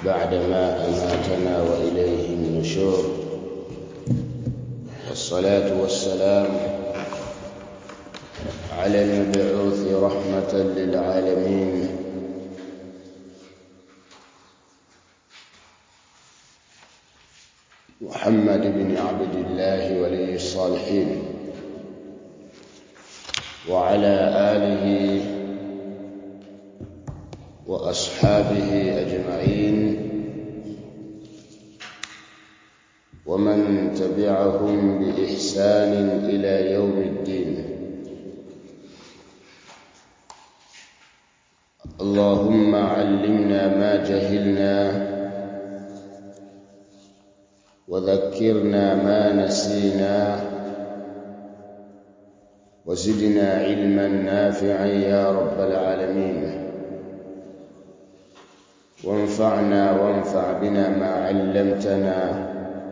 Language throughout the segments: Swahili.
بعدما أماتنا وإليه النشور، والصلاة والسلام على المبعوث رحمة للعالمين محمد بن عبد الله ولي الصالحين، وعلى آله وأصحابه أجمعين، ومن تبعهم بإحسان إلى يوم الدين. اللهم علمنا ما جهلنا وذكرنا ما نسينا وزدنا علما نافعا يا رب العالمين، وانفع بنا ما علمتنا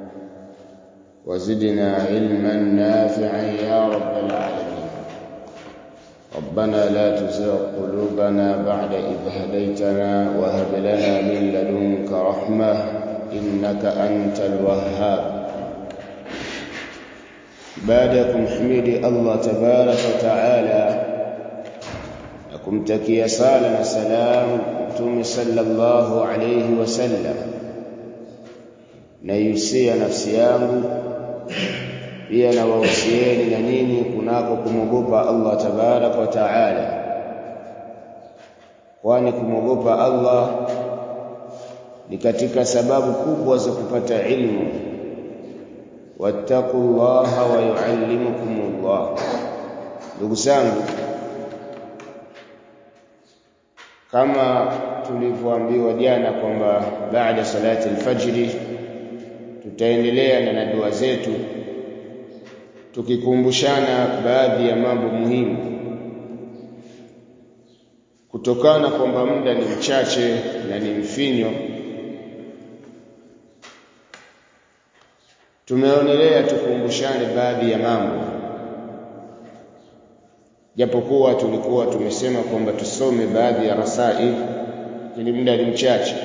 وزدنا علما نافعا يا رب العالمين. ربنا لا تزغ قلوبنا بعد إذ هديتنا وهب لنا من لدنك رحمة إنك أنت الوهاب. بعدكم حميد الله تبارك وتعالى، kumtakia sala na salam Mtume sallallahu alayhi wasallam, na yusia nafsi yangu pia na wahusieni na nini kunako kumogopa Allah tabaraka wa taala, kwani kumogopa Allah ni katika sababu kubwa za kupata ilmu. Wattaqullaha wa yuallimukumullah. Ndugu zangu, kama tulivyoambiwa jana kwamba baada salati al-fajr tutaendelea na dua zetu tukikumbushana baadhi ya mambo muhimu, kutokana kwamba muda ni mchache na ni mfinyo. Tumeonelea tukumbushane baadhi ya mambo, japokuwa tulikuwa tumesema kwamba tusome baadhi ya rasail, lakini muda ni mchache.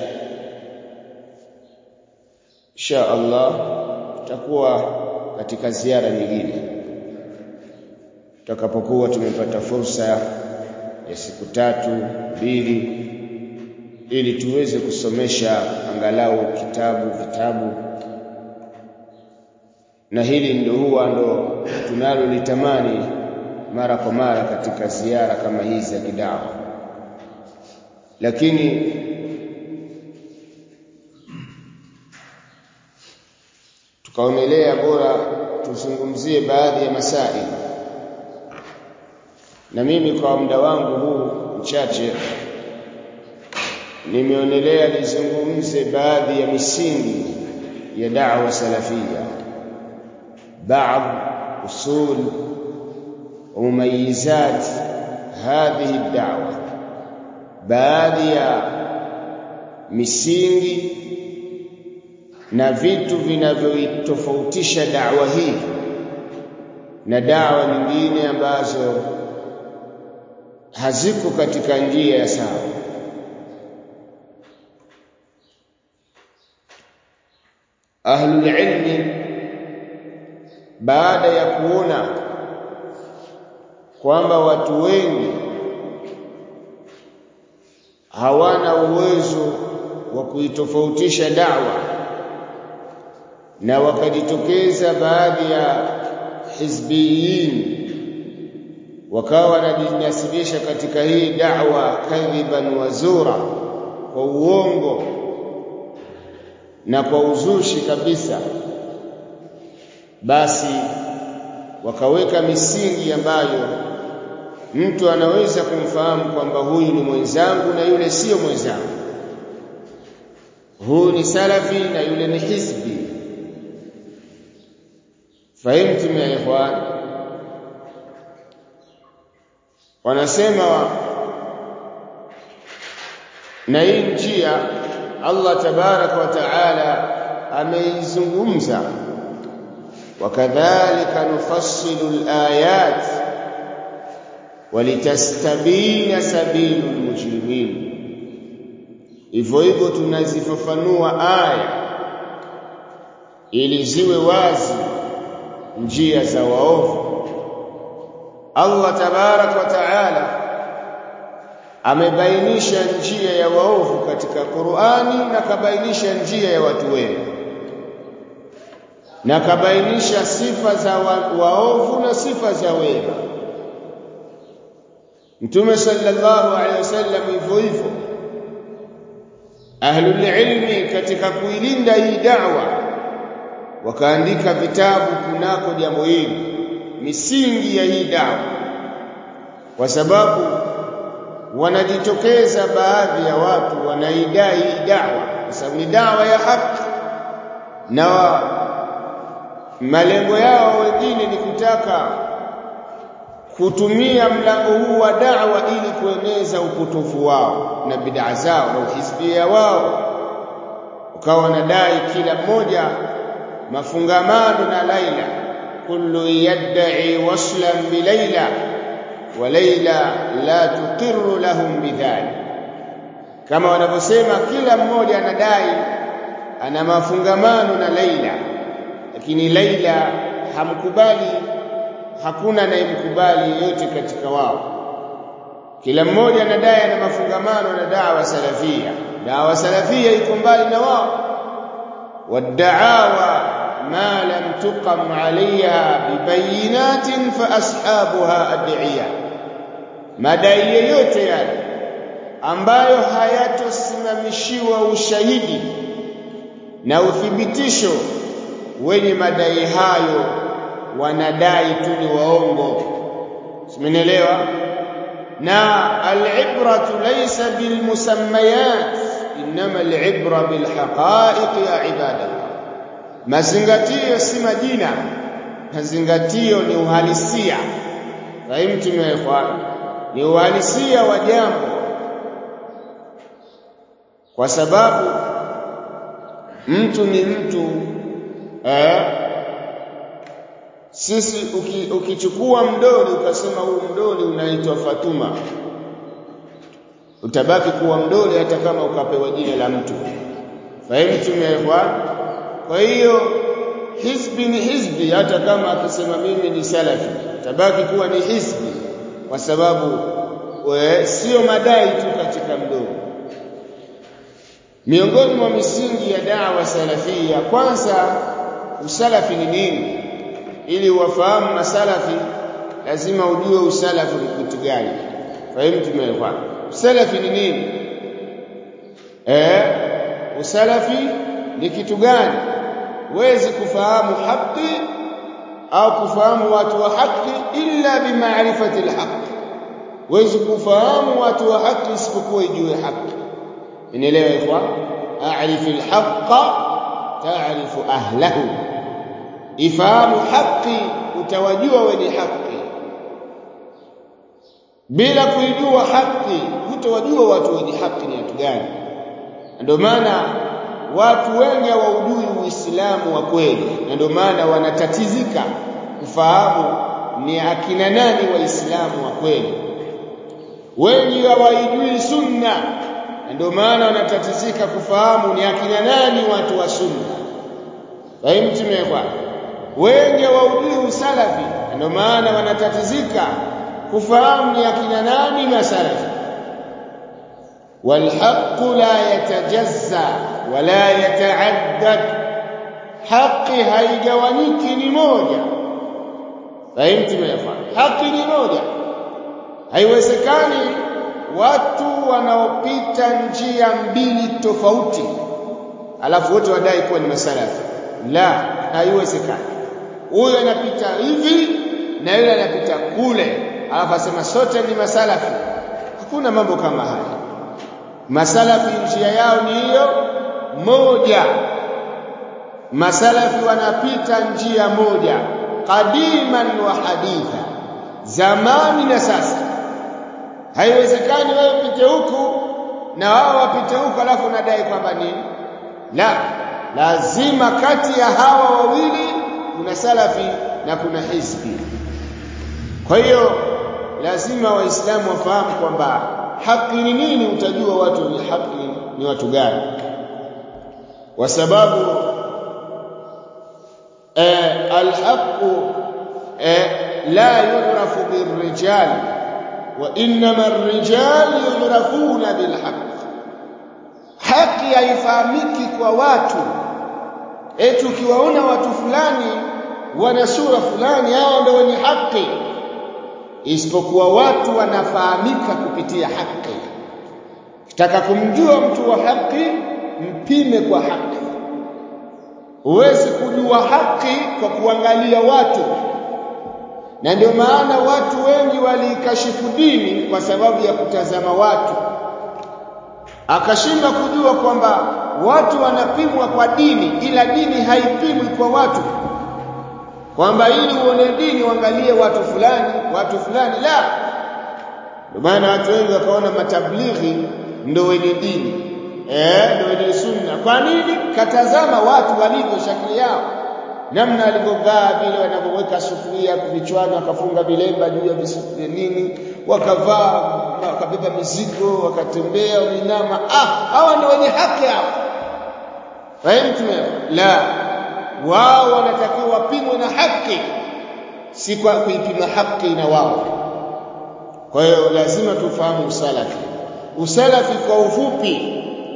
Insha Allah tutakuwa katika ziara nyingine tutakapokuwa tumepata fursa ya siku 3-2 ili tuweze kusomesha angalau vitabu, na hili ndo tunalolitamani mara kwa mara katika ziara kama hizi za kidawa. Lakini tukaonelea bora tuzungumzie baadhi ya masaili, na mimi kwa muda wangu huu mchache nimeonelea nizungumze baadhi ya misingi ya da'wa salafia, baadhi usul ومميزات هذه الدعوة، baadhi ya misingi na vitu vinavyoitofautisha da'wa hii na da'wa nyingine ambazo haziko katika njia ya sawa. Ahlul ilmi baada ya kuona kwamba watu wengi hawana uwezo wa kuitofautisha da'wa, na wakajitokeza baadhi ya hizbiyin wakawa wanajinasibisha katika hii da'wa kadhiban wa zura, kwa uongo na kwa uzushi kabisa, basi wakaweka misingi ambayo mtu anaweza kumfahamu kwamba huyu ni mwenzangu na yule sio mwenzangu, huyu ni salafi na yule ni hizbi. Fahamtum ya ikhwan? Wanasema na hii njia Allah tabaraka wa taala ameizungumza, wakadhalika nufassilu al-ayat walitastabina sabilul mujrimin, hivyo hivyo tunazifafanua aya ili ziwe wazi njia za waovu. Allah tabarak wa taala amebainisha njia ya waovu katika Qur'ani na kabainisha njia ya watu wema, na kabainisha sifa za waovu na sifa za wema. Mtume sallallahu alaihi wasallam hivyo hivyo, ahlul ilmi katika kuilinda hii da'wa wakaandika vitabu kunako jambo hili, misingi ya hii da'wa, kwa sababu wanajitokeza baadhi ya watu wanaidai hii da'wa kwa sababu ni da'wa ya haki, na malengo yao wengine ni kutaka kutumia mlango huu wa da'wa ili kueneza upotofu wao na bid'a zao na uhizbia wao. Ukawa wanadai kila mmoja mafungamano na Laila, kullu yad'i waslan bi Laila wa Laila la tuqirru lahum bidhalik, kama wanavyosema kila mmoja anadai ana mafungamano na Laila, lakini Laila hamkubali, hakuna anayemkubali yeyote katika wao. Kila mmoja anadai ana mafungamano na da'wa salafia. Da'wa salafia iko mbali na wao. Wad'awa ma lam tuqam 'alayha bibayinatin fa ashabuha ad'iya, madai yoyote yale ambayo hayatosimamishiwa ushahidi na uthibitisho, wenye madai hayo wanadai tu ni waongo. Simenielewa? Na al-ibratu laysa bil musammayat inma al-ibra bil haqa'iq ya ibadallah. Mazingatio si majina, mazingatio ni uhalisia. Fahimu ikhwan, ni uhalisia wa jambo, kwa sababu mtu ni mtu. Sisi ukichukua mdoli ukasema huu mdoli unaitwa Fatuma, utabaki kuwa mdoli hata kama ukapewa jina la mtu. Fahimu ikhwan? Kwa hiyo hizbi ni hizbi, hata kama akisema mimi ni salafi utabaki kuwa ni hizbi, kwa sababu sio madai tu katika mdomo. Miongoni mwa misingi ya da'wa salafia, kwanza usalafi ni nini? Ili wafahamu masalafi lazima ujue usalafi ni kitu gani. Fahimu tumeelewa usalafi ni nini? Usalafi ni kitu gani? Huwezi kufahamu haki au kufahamu watu wa haki illa bimaarifati alhaq. Huwezi kufahamu watu wa haki isipokuwa ujue haki. Unaelewa ikhwan? A'rifu alhaqqa ta'rifu ahlahu. Ifahamu haki utawajua wenye haki. Bila kuijua haki hutawajua watu wenye haki ni watu gani. Ndio maana watu wengi hawaujui Uislamu wa kweli, na ndio maana wanatatizika kufahamu ni akina nani waislamu wa kweli. Wengi hawaijui sunna, na ndio maana wanatatizika kufahamu ni akina nani watu wa sunna. Fahimu tumekwa. Wengi hawaujui usalafi, na ndio maana wanatatizika kufahamu ni akina nani masalafi. والحق لا يتجزأ ولا يتعدد. haki haigawanyiki, ni moja. Fahimu tumefahamu, haki ni moja. Haiwezekani watu wanaopita njia mbili tofauti alafu wote wadai kuwa ni masalafi. La, haiwezekani. Huyo anapita hivi na yule anapita kule alafu asema sote ni masalafi. Hakuna mambo kama haya. Masalafi njia yao ni hiyo moja. Masalafi wanapita njia moja, qadiman wa haditha, zamani na sasa. Haiwezekani wewe upite huku na wao wapite huku alafu nadai kwamba nini? La, lazima kati ya hawa wawili kuna salafi na kuna hizbi. Kwa hiyo lazima waislamu wafahamu kwamba haki ni nini, utajua watu wenye haki ni watu gani. Kwa sababu الحق لا يعرف بالرجال وإنما الرجال يعرفون بالحق. haki haifahamiki kwa watu. Ukiwaona watu fulani wana sura fulani, hao ndio wenye haki, isipokuwa watu wanafahamika kupitia haki. Ukitaka kumjua mtu wa haki, mpime kwa haki. Huwezi kujua haki kwa kuangalia watu. Na ndio maana watu wengi walikashifu dini kwa sababu ya kutazama watu. Akashinda kujua kwamba watu wanapimwa kwa dini, ila dini haipimwi kwa watu. Kwamba ili uone dini uangalie watu fulani, la. Ndio maana watu wengi wakaona matablighi ndio wenye dini. Ndio wenye sunna. Kwa nini? Katazama watu walivyo, shakli yao, namna alivyovaa, vile wanavyoweka sufuria vichwani, wakafunga vilemba juu ya nini, wakavaa, wakabeba mizigo, wakatembea, wainama. Hawa ndio wenye haki hao. Fahimu? La, wao wanatakiwa wapimwe na haki, si kwa kuipima haki na wao. Kwa hiyo lazima tufahamu usalafi kwa ufupi.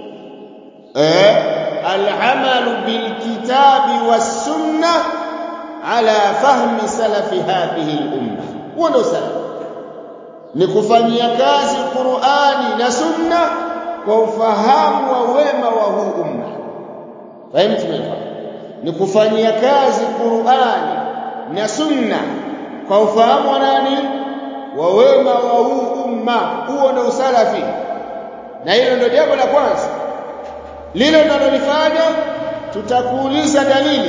العمل بالكتاب والسنة على فهم سلف هذه الأمة. ونسلف nikufanyia kazi Qur'ani na Sunna kwa ufahamu wa wema wa huu umma. Fahimu? Nikufanyia kazi Qur'ani na Sunna kwa ufahamu wa nani? Wa wema wa huu umma. Huo ndio usalafi. Na hilo ndio jambo la kwanza. Lile linalofanya tutakuuliza dalili.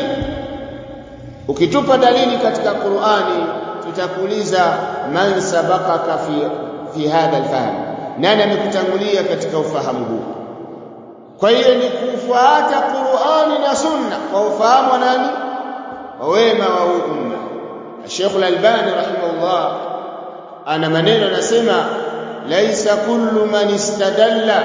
Ukitupa dalili katika Qur'ani, tutakuuliza man sabaqaka fi hadha alfahm, nani amekutangulia katika ufahamu huu. Kwa hiyo ni kufuata Qur'ani na Sunna kwa ufahamu wa nani? Wa wema wa umma. Sheikh Al-Albani rahimahullah ana maneno anasema, laisa kullu man istadalla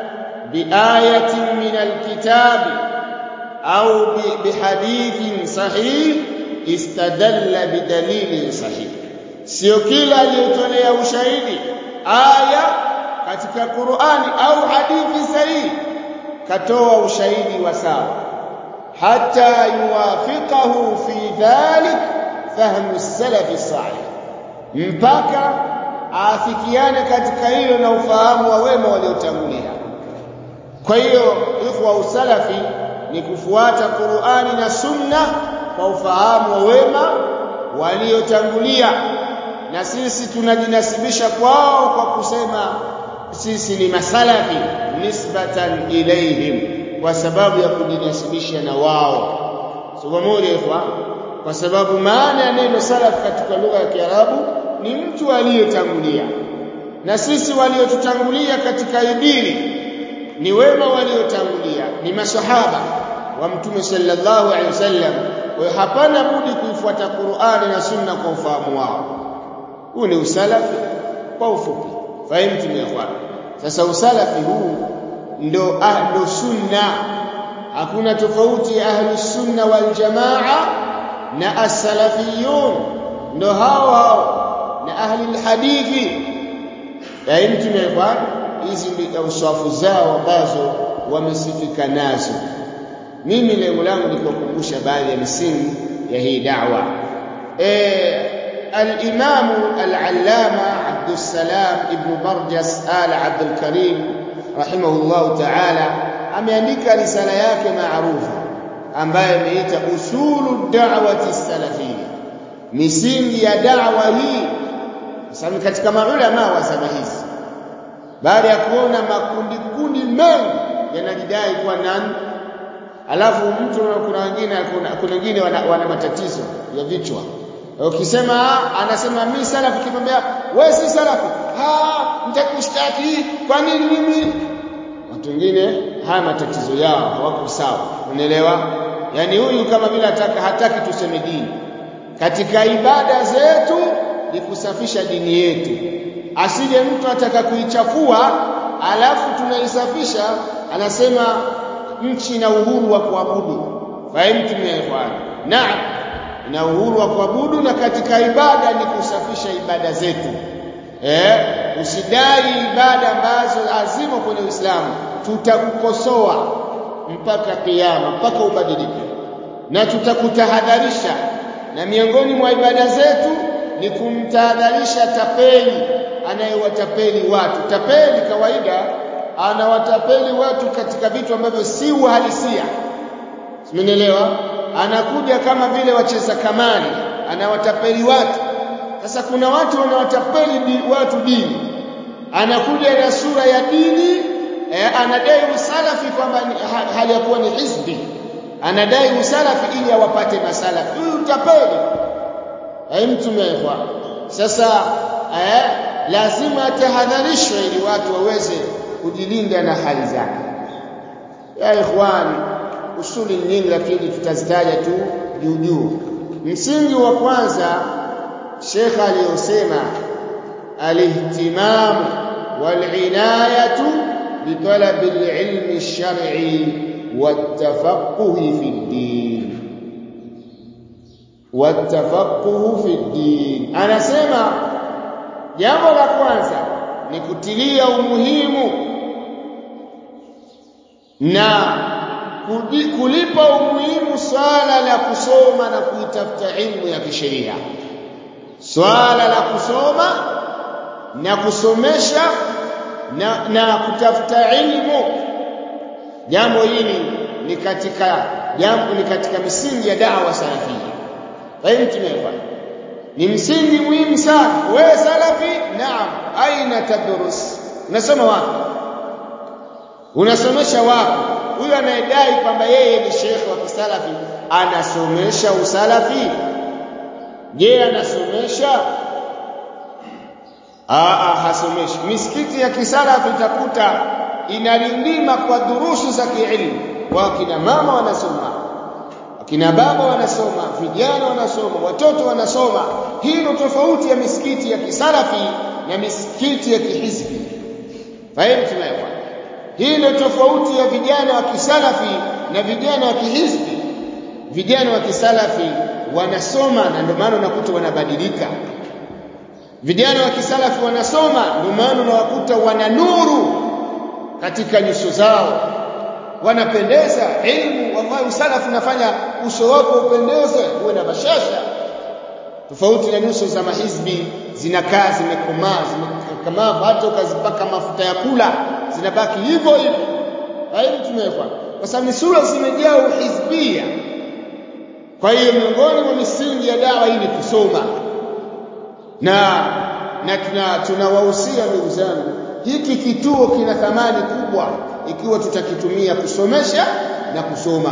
بآية من الكتاب أو بحديث صحيح استدل بدليل صحيح. sio kila aliyotolea ushahidi aya katika Qur'ani au hadithi sahihi katoa ushahidi wa sawa, hata yuwafiqahu fi dhalik fahmu as-salaf as-salih, mpaka afikiane katika hilo na ufahamu wa wema waliotangulia. Kwa hiyo ikhwa, usalafi ni kufuata Qur'ani na Sunna kwa ufahamu wa wema waliotangulia, na sisi tunajinasibisha kwao kwa kusema sisi ni masalafi nisbatan ilaihim, kwa sababu ya kujinasibisha na wao. Somo ikhwa, kwa sababu maana ya neno salaf katika lugha ya Kiarabu ni mtu aliyetangulia, na sisi waliotutangulia katika dini ni wema waliotangulia, ni masahaba wa Mtume sallallahu alaihi wasallam. Kwa hiyo hapana budi kuifuata Qur'ani na Sunna kwa ufahamu wao. Huu ni usalafi kwa ufupi. Fahimu ikhwan? Sasa usalafi huu ndo sunna. Hakuna tofauti ya ahlus sunna wal jamaa na as-salafiyun, ndo hao na ahli al-hadithi. Fahimu ikhwan? Hizi ndio usafu zao ambazo wamesifika nazo. Mimi lengo langu ni kukumbusha baadhi ya misingi ya hii da'wa. Al-Imam al-Allama Abdus Salam ibn Barjas al-Abdul Karim rahimahullah ta'ala ameandika risala yake maarufu ambayo imeita usulu da'wati as-salafiyya, misingi ya da'wa hii. Sasa katika maulama wa zama hizi, baada ya kuona makundi mengi yanajidai kuwa nani, alafu mtu kuna wengine wana matatizo ya vichwa. Ukisema anasema mimi salafu, ukimwambia wewe si salafu, nitakushtaki kwa nini mimi. Watu wengine haya matatizo yao hawako sawa, unaelewa? Yani huyu kama vile hataki tuseme dini. Katika ibada zetu ni kusafisha dini yetu. asije mtu ataka kuichafua alafu tunaisafisha anasema nchi ina uhuru wa kuabudu. Fahamtu mmeelewana? Naam, ina uhuru wa kuabudu, na katika ibada ni kusafisha ibada zetu. Usidai ibada ambazo lazima kwenye Uislamu, tutakukosoa mpaka kiyama, mpaka ubadilike, na tutakutahadharisha. Na miongoni mwa ibada zetu ni kumtahadharisha tapeli anayewatapeli watu. Tapeli kawaida anawatapeli watu katika vitu ambavyo si uhalisia. Simenielewa? Anakuja kama vile wacheza kamari, anawatapeli watu. Sasa kuna watu wanawatapeli watu dini. Anakuja na sura ya dini, anadai usalafi kwamba hali ya kuwa ni hizbi. Anadai usalafi ili awapate masalafi. Huyu utapeli. Mtu mwefa. Sasa lazima atahadharishwe ili watu waweze kujilinda na hali zake. Ya ikhwani, usuli nyingi lakini tutazitaja tu juu. Msingi wa kwanza Sheikh aliyosema al-ihtimam wal-inayatu bi talab al-ilm ash-shar'i wat-tafaqquh fi ad-din. Wat-tafaqquh fi ad-din. Anasema jambo la kwanza ni kutilia umuhimu na kulipa umuhimu swala la kusoma na kuitafuta ilmu ya kisheria. Swala la kusoma na kusomesha na kutafuta ilmu, jambo hili ni katika misingi ya da'wa salafia. Fahamtu mmeelewa? Ni msingi muhimu sana. Wewe salafi, naam, aina tadrus? Unasoma wapi? Unasomesha wapi? Huyu anayedai kwamba yeye ni shekhi wa kisalafi anasomesha usalafi? Je, anasomesha? Hasomeshi. Misikiti ya kisalafi itakuta inalindima kwa durusu za kielimu. Wakina mama wanasoma, akina baba wanasoma, vijana wanasoma, watoto wanasoma. Hii ndio tofauti ya misikiti ya kisalafi na misikiti ya kihizbi. Fahamtu mmeelewa? Hii ndio tofauti ya vijana wa kisalafi na vijana wa kihizbi. Vijana wa kisalafi wanasoma na ndio maana unakuta wanabadilika. Vijana wa kisalafi wanasoma ndio maana unawakuta wana nuru katika nyuso zao, wanapendeza. Ilmu wallahi, usalafi unafanya uso wako upendeze, uwe na bashasha, tofauti na nyuso za mahizbi zinakaa zimekomaa, hata ukazipaka mafuta ya kula zinabaki hivyo hivyo. Hayo tumewekwa kwa sababu sura zimejaa uhizbia. Kwa hiyo miongoni mwa misingi ya dawa hii ni kusoma, na tunawahusia ndugu zangu, hiki kituo kina thamani kubwa ikiwa tutakitumia kusomesha na kusoma,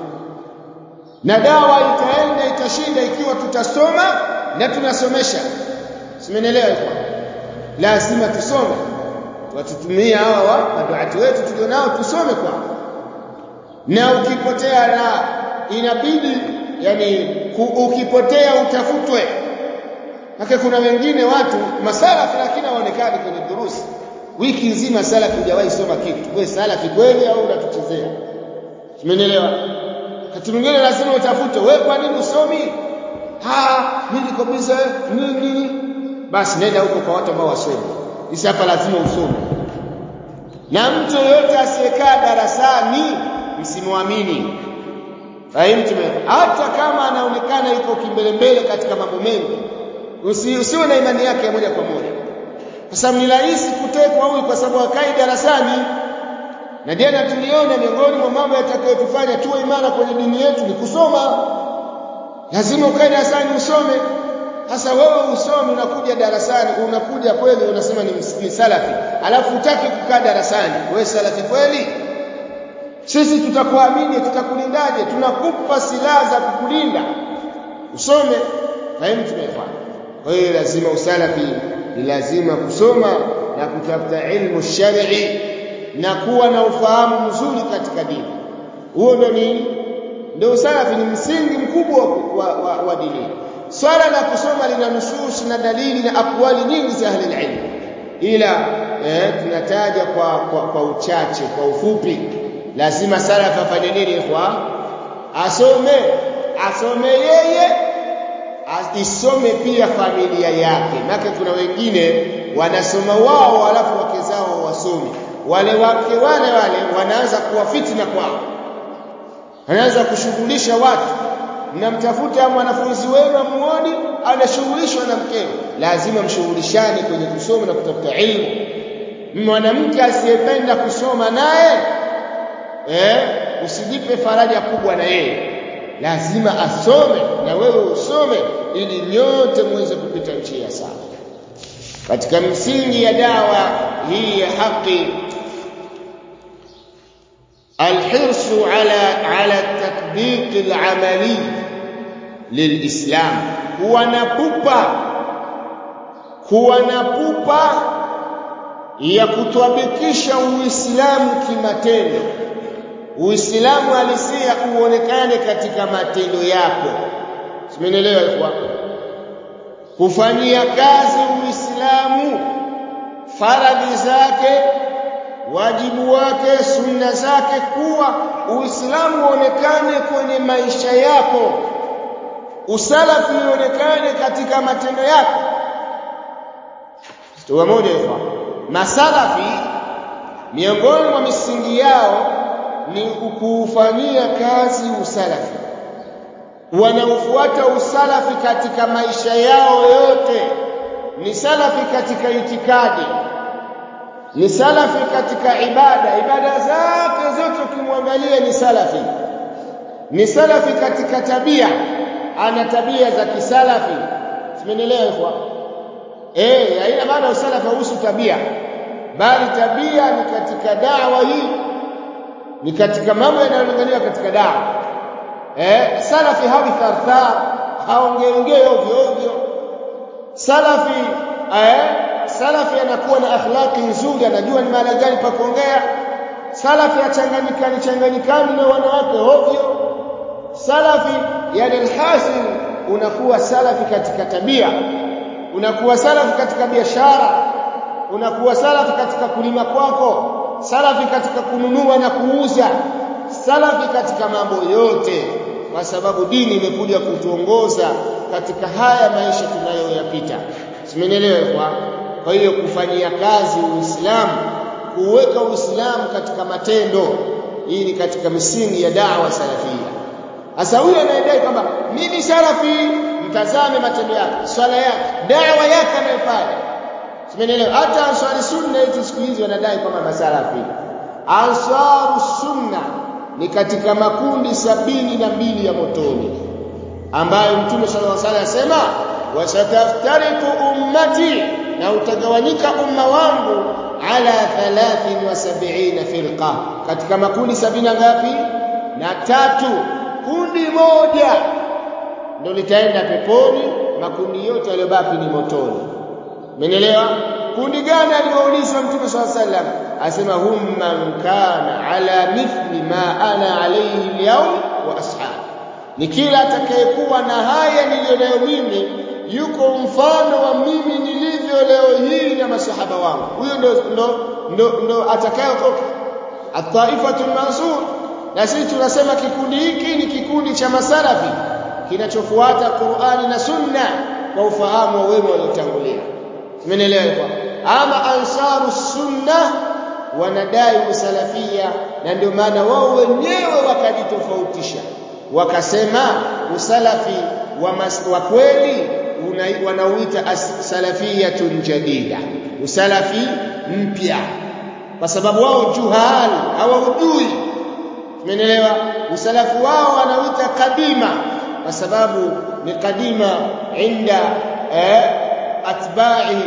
na dawa itaenda itashinda ikiwa tutasoma na tunasomesha. Simenielewa? Lazima tusome, watutumie hawa maduati wetu tulionao, tusome kwa. Na ukipotea na inabidi ukipotea utafutwe. Hata kuna wengine watu masalafi lakini hawaonekani kwenye durusi. Wiki nzima salafi hujawahi soma kitu. Wewe salafi kweli au unatuchezea? Simenielewa? Wakati mwingine lazima utafute. Wewe kwa nini usomi? Mimi niko busy nini? Basi nenda huko kwa watu ambao wasomi. Sisi hapa lazima usome. Na mtu yote asiyekaa darasani msimwamini. Fahamtu? Hata kama anaonekana yuko kimbelembele katika mambo mengi, usiwe na imani yake moja kwa moja, kwa sababu ni rahisi kutekwa huyu kwa sababu akai darasani. Na jana tuliona miongoni mwa mambo yatakayotufanya tuwe imara kwenye dini yetu ni kusoma. Lazima ukae darasani usome. Sasa wewe usome, unakuja darasani, unakuja kweli unasema ni salafi, alafu utaki kukaa darasani, wewe salafi kweli? Sisi tutakuamini, tutakulindaje? Tunakupa silaha za kukulinda. Usome. Fahamtu? Kwa hiyo lazima usalafi ni lazima kusoma na kutafuta ilmu shar'i na kuwa na ufahamu mzuri katika dini. Huo ndio usalafi, ni msingi mkubwa wa dini. Swala la kusoma lina nusus na dalili na aqwali nyingi za ahli ilmu. ila tunataja kwa uchache, kwa ufupi. Lazima salafi afanye nini ikhwa? Asome yeye, isome pia familia yake. Maana kuna wengine wanasoma wao alafu wake zao wasome. Wale wake wale wanaanza kuwa fitna kwao, anaanza kushughulisha watu. Mnamtafuta mwanafunzi wenu amuone anashughulishwa na mkeo, lazima mshughulishane kwenye kusoma na kutafuta elimu. Mwanamke asiyependa kusoma naye usijipe faraja kubwa na yeye, lazima asome na wewe usome, ili nyote muweze kupita njia sawa. Katika msingi ya dawa hii ya haki, الحرص على التطبيق العملي للإسلام. kuwa na pupa ya kutwabikisha Uislamu kimatendo. Uislamu halisia uonekane katika matendo yako. Simenelewa kwa kufanyia kazi Uislamu, faradhi zake, wajibu wake, sunna zake, kuwa Uislamu uonekane kwenye maisha yako, usalafi uonekane katika matendo yako. Stoa moja hiyo. Masalafi miongoni mwa misingi yao ni kufanyia kazi usalafi. Wanaofuata usalafi katika maisha yao yote, ni salafi katika itikadi, ni salafi katika ibada zake zote. Ukimwangalia ni salafi. Ni salafi katika tabia, ana tabia za kisalafi. Simenelewa kwa haina maana usalafi huhusu tabia, bali tabia ni katika dawa hii, ni katika mambo yanayolingania katika dawa. Salafi hawi tharthar, haongeongee ovyo ovyo. Salafi anakuwa na akhlaqi nzuri, anajua ni mahali gani pa kuongea. Salafi achanganyikani na wanawake ovyo. Salafi yani alhasil, unakuwa salafi katika tabia, unakuwa salafi katika biashara, unakuwa salafi katika kulima kwako, salafi katika kununua na kuuza, salafi katika mambo yote, kwa sababu dini imekuja kutuongoza katika haya maisha tunayoyapita. Simenelewa kwa hiyo kufanyia kazi Uislamu, kuweka Uislamu katika matendo, hii ni katika misingi ya da'wa salafia. Sasa huyo anayedai kwamba mimi salafi, mtazame matendo yake, swala yake, da'wa yake anayofanya. Simenelewa. Hata ansari sunna hizi siku hizi wanadai kwamba masalafi. Ansaru sunna ni katika makundi 72 ya motoni, ambayo Mtume sallallahu alaihi wasallam asema wasataftariqu ummati, na utagawanyika umma wangu ala 73 firqa, katika makundi 70 ngapi? Na 3. Kundi moja ndio litaenda peponi, makundi yote yaliyobaki ni motoni. Umeelewa? Kundi gani aliyoulizwa Mtume sallallahu alaihi wasallam? Asema hum man kana ala mithli ma ana alayhi al-yawm wa ashabi, ni kila atakayekuwa na haya nilionayo mimi, yuko mfano wa mimi nilivyo leo hii na masahaba wangu. Huyo ndo atakayotoka at-taifatul mansur. Na sisi tunasema kikundi hiki ni kikundi cha masalafi kinachofuata Qur'ani na Sunna kwa ufahamu wa wema waliotangulia. Umeelewa? Ama ansaru sunna wanadai usalafia, na ndio maana wao wenyewe wakajitofautisha, wakasema usalafi wa kweli wanauita salafiyatun jadida, usalafi mpya, kwa sababu wao juhal, hawajui. Umeelewa? Usalafu wao wanauita kadima, kwa sababu ni kadima inda atba'i,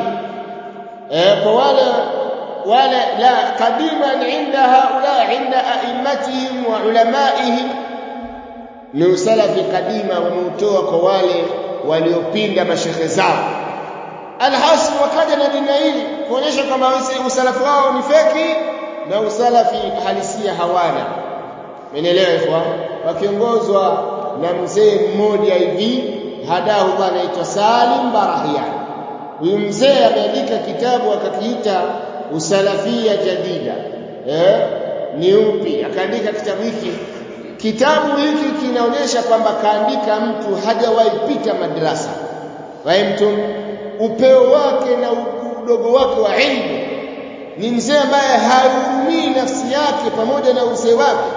kwa wale la qadiman inda haula inda a'immatihim wa ulamaihim, ni usalafi kadima wameutoa kwa wale waliopinda mashekhe zao. Alhasil wakaja na dini hili kuonyesha kwamba usalafi wao ni feki na usalafi halisia hawana. Umeelewa hivyo? Wakiongozwa na mzee mmoja hivi hadahu, anaitwa Salim Barahian. Huyu mzee ameandika kitabu akakiita Usalafia Jadida. Ni upi? Akaandika kitabu hiki. Kitabu hiki kinaonyesha kwamba kaandika mtu hajawahi pita madrasa. Mtu upeo wake na udogo wake wa elimu. Ni mzee ambaye hahurumii nafsi yake pamoja na uzee wake.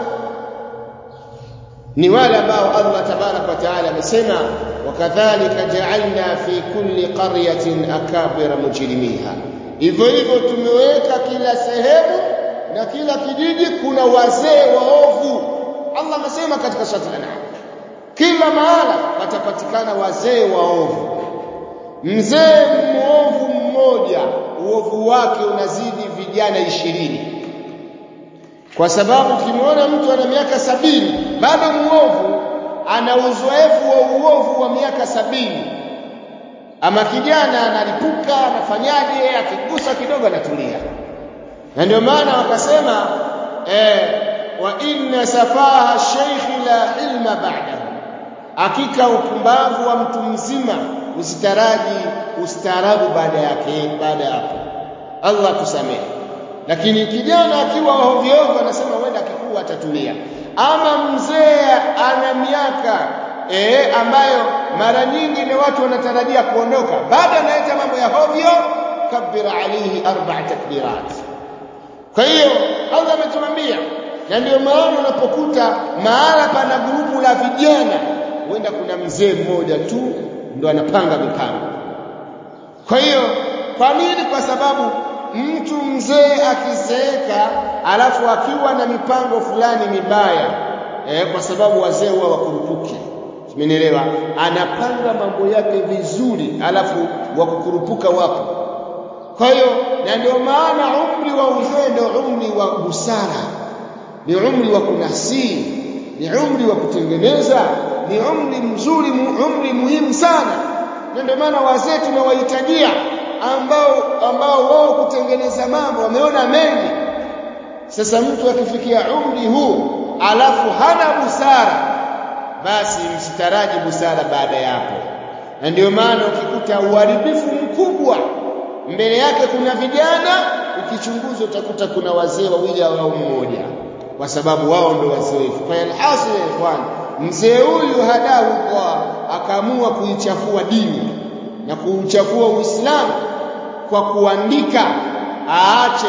Ni wale ambao Allah tabarak wa taala amesema wakadhalika ja'alna fi kulli qaryatin akabira mujrimiha. Hivyo hivyo tumeweka kila sehemu na kila kijiji kuna wazee waovu. Allah amesema katika sura Al-An'am, kila mahala watapatikana wazee waovu. Mzee muovu mmoja uovu wake unazidi vijana 20. Kwa sababu ukimwona mtu ana miaka 70 bado muovu, ana uzoefu wa uovu wa miaka 70. Ama kijana analipuka, anafanyaje, akigusa kidogo anatulia. Na ndio maana wakasema wa inna safaha shaykh la ilma ba'dahu, hakika upumbavu wa mtu mzima usitaraji ustaarabu baada yake. Baada hapo Allah tusamehe. Lakini kijana akiwa hovyo anasema wenda akikua atatulia. Ama mzee ana miaka ambayo mara nyingi ni watu wanatarajia kuondoka, baada analeta mambo ya hovyo, kabbir alayhi 4 takbirat. Kwa hiyo Allah ametuambia, na ndio maana unapokuta mahala pana grupu la vijana, huenda kuna mzee mmoja tu ndo anapanga mipango. Kwa hiyo kwa nini? Kwa sababu mtu mzee akizeeka alafu akiwa na mipango fulani mibaya, kwa sababu wazee huwa wakurupuki. Umenielewa? Anapanga mambo yake vizuri alafu wakukurupuka wapo. Kwa hiyo na ndio maana umri wa uzee ndio umri wa busara, ni umri wa kunasii, ni umri wa kutengeneza, ni umri mzuri, umri muhimu sana. Na ndio maana wazee tunawahitajia ambao wao kutengeneza mambo wameona mengi. Sasa mtu akifikia umri huu alafu hana busara, basi msitaraji busara baada ya hapo. Na ndio maana ukikuta uharibifu mkubwa mbele yake kuna vijana, ukichunguza utakuta kuna wazee wawili au mmoja, kwa sababu wao ndio wazoefu. Kwa alhasil ikhwan, mzee huyu hadahu Allah akaamua kuichafua dini na kuuchafua Uislamu kwa kuandika aache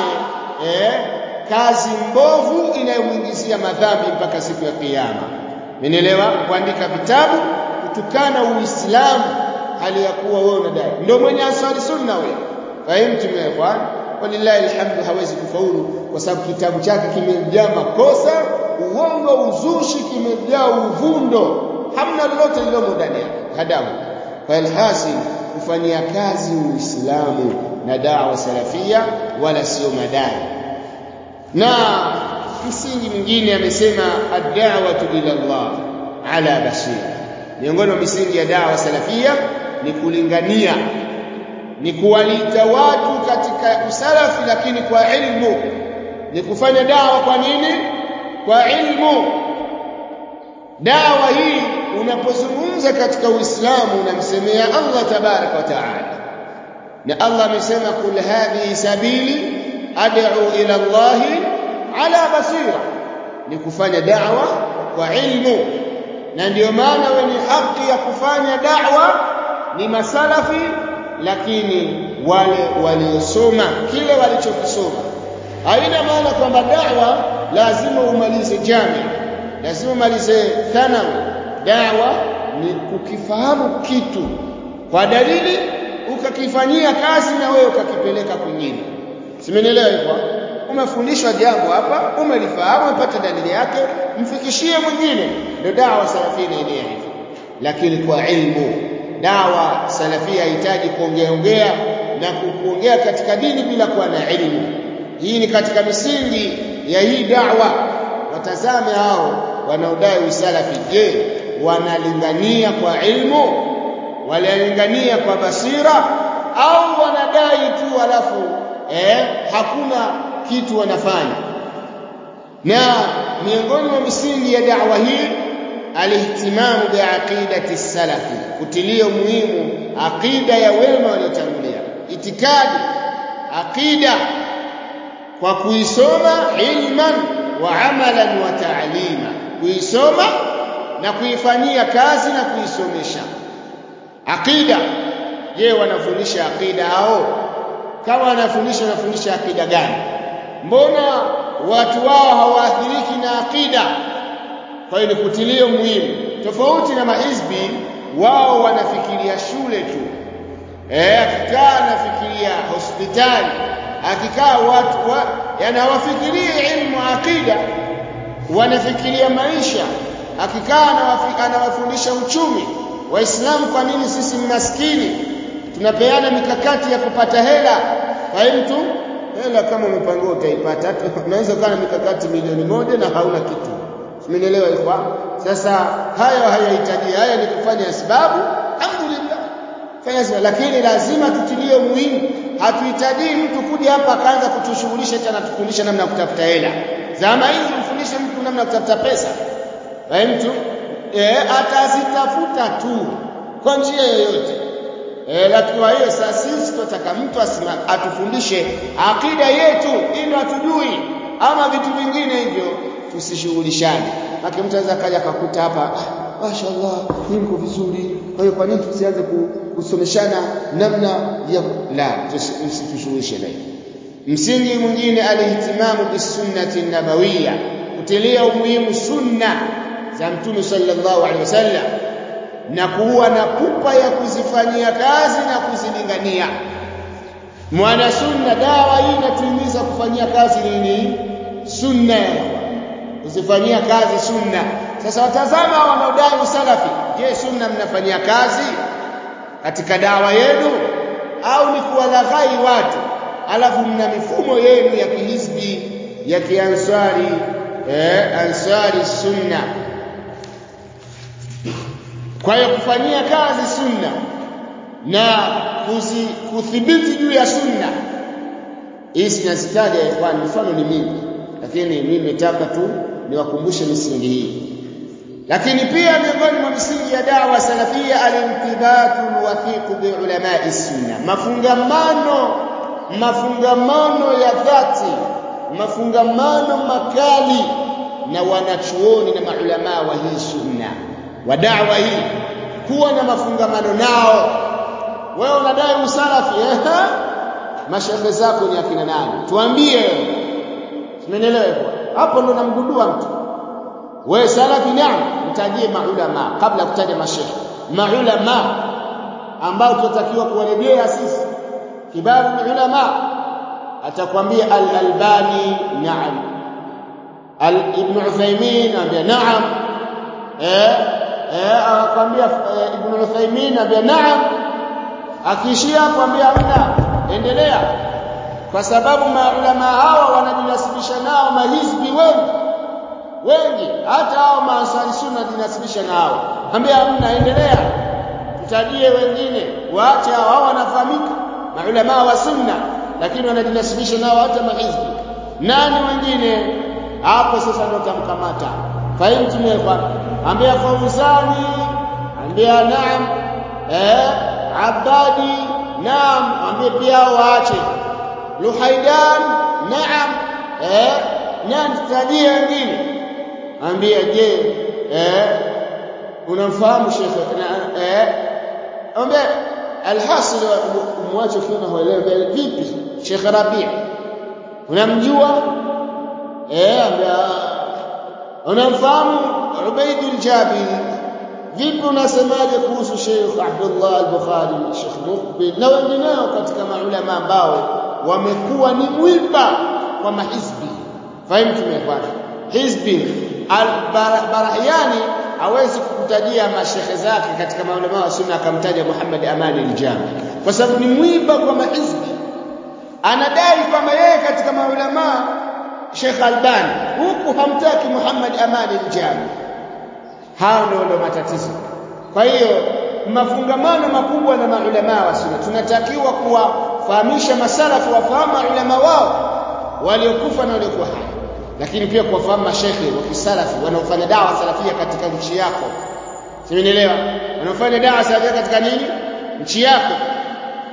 kazi mbovu inayomuingizia madhambi mpaka siku ya kiyama. Umeelewa? Kuandika vitabu kutukana Uislamu hali ya kuwa wewe unadai ndio mwenye asali sunna wewe. Fahimu bwana? Walillahi alhamdu, hawezi kufaulu kwa sababu kitabu chake kimejaa makosa, uongo, uzushi, kimejaa uvundo, hamna lolote lilomo ndani yake. Hadahu. Kwa alhasil kufanyia kazi Uislamu na da'wa salafia wala sio madai. Na msingi mwingine amesema ad-da'watu ila Allah ala basira. Miongoni mwa misingi ya da'wa salafia ni kulingania, ni kuwalita watu katika usalafi, lakini kwa ilmu. Ni kufanya da'wa kwa nini? Kwa ilmu. Da'wa hii unapozungumza katika Uislamu unamsemea Allah tabarak wa taala. Na Allah amesema kul hadhihi sabili ad'u ila Allah ala basira, ni kufanya da'wa kwa ilmu. Na ndio maana wenye haki ya kufanya da'wa ni masalafi, lakini wale waliosoma kile walichokisoma. Haina maana kwamba da'wa lazima umalize jamia, lazima umalize thanawi. Da'wa ni kukifahamu kitu kwa dalili ukakifanyia kazi na wewe ukakipeleka kwingine. Simenielewa hivyo? Umefundishwa jambo hapa, umelifahamu, umepata dalili yake, mfikishie mwingine. Ndio da'wa salafia ile hivyo. Lakini kwa ilmu. Da'wa salafia haihitaji kuongea na kuongea katika dini bila kuwa na ilmu. Hii ni katika misingi ya hii da'wa. Watazame hao wanaodai usalafi, je, wanalingania kwa ilmu, wanalingania kwa basira, au wanadai tu alafu hakuna kitu wanafanya? Na miongoni mwa misingi ya da'wa hii alihtimamu biaqidati salafi, kutilia muhimu aqida ya wema waliotangulia. itikadi, aqida, kwa kuisoma ilman wa amalan wa ta'lima, kuisoma na kuifanyia kazi na kuisomesha. Aqida, je, wanafundisha aqida hao? Kama wanafundisha aqida gani? Mbona watu wao hawaathiriki na aqida? Kwa hiyo ni kutilio muhimu. Tofauti na mahizbi, wao wanafikiria shule tu. Akikaa anafikiria hospitali, akikaa watu yani hawafikirii ilmu aqida, wanafikiria maisha. Akikaa anawafundisha uchumi. Waislamu, kwa nini sisi maskini tunapeana mikakati ya kupata hela? Fahimtu? Hela kama umepangiwa utaipata. Unaweza kuwa na mikakati milioni 1 na hauna kitu. Umeelewa ikhwan? Sasa hayo hayahitaji, haya ni kufanya sababu. Alhamdulillah, fanya sababu, lakini lazima tutilie muhimu. Hatuhitaji mtu kuja hapa akaanza kutushughulisha tena tufundisha namna ya kutafuta hela. Zama hizi mfundishe mtu namna ya kutafuta pesa. Fahimtu? Atazitafuta tu kwa njia yoyote. Lakini kwa hiyo sasa sisi tunataka mtu atufundishe akida yetu ili atujui, ama vitu vingine hivyo tusishughulishane. Maki mtu anaweza kaja akakuta hapa, mashaallah niko vizuri, kwa hiyo kwa nini tusianze kusomeshana namna ya la, tusishughulishe nayo. Msingi mwingine, alihtimamu bisunnati nabawiyya, kutilia umuhimu sunna za Mtume sallallahu alaihi wasallam na kuwa na pupa ya kuzifanyia kazi na kuzilingania. Mwana sunna, dawa hii inatuhimiza kufanyia kazi nini? Sunna, kuzifanyia kazi sunna. Sasa watazama wanaodai usalafi, je, sunna mnafanyia kazi katika dawa yenu au ni kuwalaghai watu alafu mna mifumo yenu ya kihizbi ya kiansari ansari sunna? Kwa hiyo kufanyia kazi sunna na kuthibiti juu ya sunna, hii sinazitaja ikhwan, mfano ni mingi, lakini mimi nimetaka tu niwakumbushe misingi hii. Lakini pia miongoni mwa misingi ya da'wa salafia, al-intibatu al-wathiq bi ulama'i sunna, mafungamano ya dhati, mafungamano makali na wanachuoni na maulama wa hii sunna wa da'wa hii, kuwa na mafungamano nao. Wewe unadai usalafi, mashaikh zako ni akina nani? Tuambie. Umeelewa hapo? Ndo namgundua mtu wewe salafi. Naam, mtajie maulama kabla ya kutaja mashaikh. Maulama ambao tunatakiwa kuwarejea sisi, kibaru ulama, atakwambia al-Albani naam, Ibn Uthaymeen anambia naam, akwambia Ibn Uthaymeen anambia naam, akishia kwambia hamna, endelea. Kwa sababu maulama hawa wanajinasibisha nao mahizbi wengi, hata hao maansari sunna jinasibisha nao. Ambia hamna, endelea, tutajie wengine, waache hao wanafahamika maulama wa sunna, lakini wanajinasibisha nao hata mahizbi. Nani wengine hapo? Sasa ndio tamkamata. Fahimu mmeelewa? Ambia Fauzani, ambia naam, Abadi naam, ambia pia waache. Luhaidan naam, nani tutajie wengine? Ambia je, unamfahamu Sheikh? Ambia alhasil muache kuna huelewa vipi Sheikh Rabi', unamjua? Ambia unamfahamu Ubaidul Jabiri? Vipi unasemaje kuhusu Sheikh Abdullah al-Bukhari, Sheikh Muqbil na wengineo katika maulama ambao wamekuwa ni mwiba kwa mahizbi? Fahimu tumepata hizbi al-Barahiani hawezi kukutajia mashekhe zake katika maulama wa sunna akamtaja Muhammad Amani al-Jami, kwa sababu ni mwiba kwa mahizbi. Anadai kwamba yeye katika maulama Sheikh Albani, huku hamtaki Muhammad Amani al-Jami. Hao ndio matatizo. Kwa hiyo mafungamano makubwa na maulama wa sunna, tunatakiwa kuwafahamisha masalafu wafahamu maulama wao waliokufa na waliokuwa hai, lakini pia kuwafahamu mashekhe wa kisalafi wanaofanya dawa salafia katika nchi yako. Simeelewa? Wanaofanya dawa salafia katika nini? Nchi yako.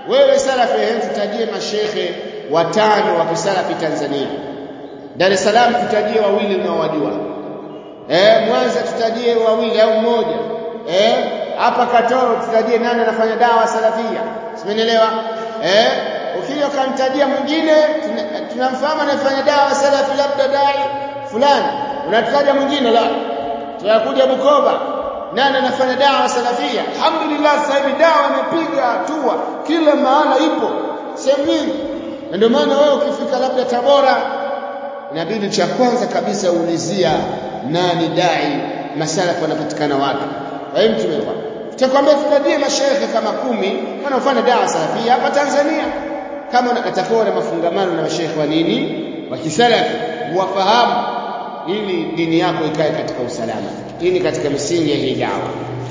wewe salafi, tutajie mashehe watano wa kisalafi Tanzania. Dar es Salaam tutajie wawili unaowajua. Mwanza tutajie wawili au mmoja. Hapa Katoro tutajie nani anafanya dawa salafia. Simenielewa? Ukija ukamtajia mwingine tunamfahamu anafanya dawa salafi labda dai fulani. Unataja mwingine la. Tunakuja Bukoba. Nani anafanya dawa salafia? Alhamdulillah sasa hivi dawa imepiga hatua. Kila mahala ipo. Sehemu nyingi. Ndio maana wewe ukifika labda Tabora inabidi cha kwanza kabisa uulizia nani dai masalafu wanapatikana wapi. Wewe mtu wewe. Tutakwambia tutajie mashaikh kama 10 wanaofanya dawa salafia hapa Tanzania. Kama atakuwa na mafungamano na mashaikh wa nini? Wa kisalafi, wafahamu ili dini yako ikae katika usalama. Hii ni katika misingi ya hii dawa.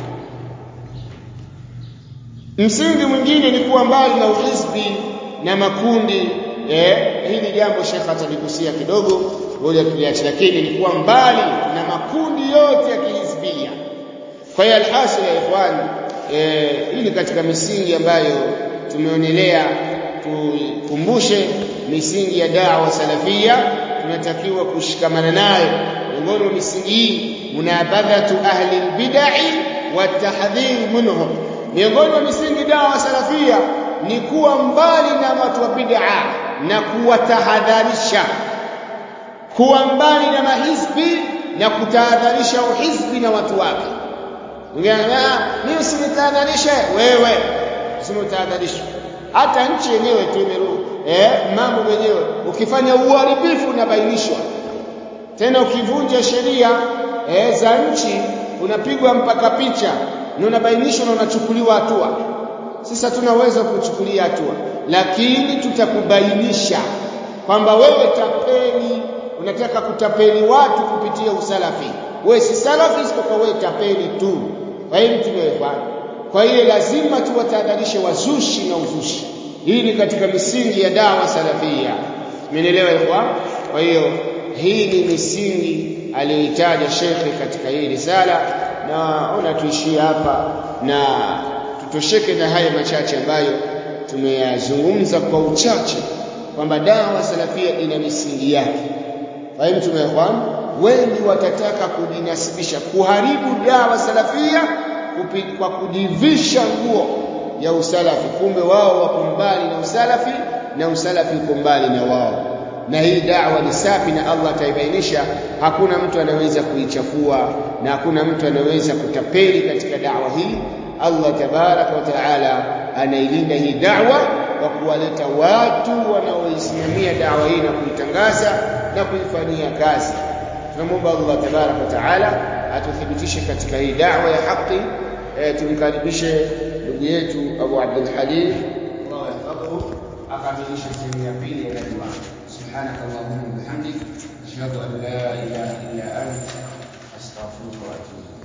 Msingi mwingine ni kuwa mbali na uhizbi na makundi. Hili jambo Sheikh ataligusia kidogo, ngoja tuliache, lakini ni kuwa mbali na makundi yote ya kihizbia. Kwa hiyo alhasil ya ikhwan, hili katika misingi ambayo tumeonelea tukumbushe misingi ya da'wa salafia, tunatakiwa kushikamana nayo. Miongoni mwa misingi hii munabadhatu ahli albid'ah wa tahdhir minhum. Miongoni mwa misingi da'wa salafia ni kuwa mbali na watu wa bid'a na kuwatahadharisha, kuwa mbali na mahizbi na kutahadharisha uhizbi na watu wake. Mimi usinitahadharishe wewe, usinitahadharishe. Hata nchi yenyewe tu mambo yenyewe ukifanya uharibifu unabainishwa. Tena ukivunja sheria za nchi unapigwa mpaka picha na unabainishwa na unachukuliwa hatua. Sasa tunaweza kuchukulia hatua, lakini tutakubainisha kwamba wewe tapeli, unataka kutapeli watu kupitia usalafi. Wewe si salafi isipokuwa wewe tapeli tu. Wewe mtu wewe. Kwa hiyo lazima tuwatahadharishe wazushi na uzushi. Hii ni katika misingi ya dawa salafia. Umeelewa ikhwan? Kwa hiyo hii ni misingi aliyoitaja Sheikh katika hii risala, na ona tuishie hapa na tutosheke na haya machache ambayo tumeyazungumza kwa uchache, kwamba dawa salafia ina misingi yake. Fahimu tumefahamu, wengi watataka kujinasibisha kuharibu dawa salafia kwa kujivisha nguo ya usalafi, kumbe wao wako mbali na usalafi na usalafi uko mbali na wao. Na hii da'wa ni safi na Allah ataibainisha, hakuna mtu anaweza kuichafua na hakuna mtu anaweza kutapeli katika da'wa hii. Allah tabaraka wa taala anailinda hii da'wa kwa kuwaleta watu wanaoisimamia da'wa hii na kuitangaza na kuifanyia kazi. Tunamuomba Allah tabaraka wa taala atuthibitishe katika hii da'wa ya haki. Tumkaribishe ndugu yetu Abu Abdul Halim, Allah yahfadhuhu, akamilishe sehemu ya pili ya da'wa. Subhanakallahumma wa bihamdik, ashhadu an la ilaha illa anta, astaghfiruka wa atubu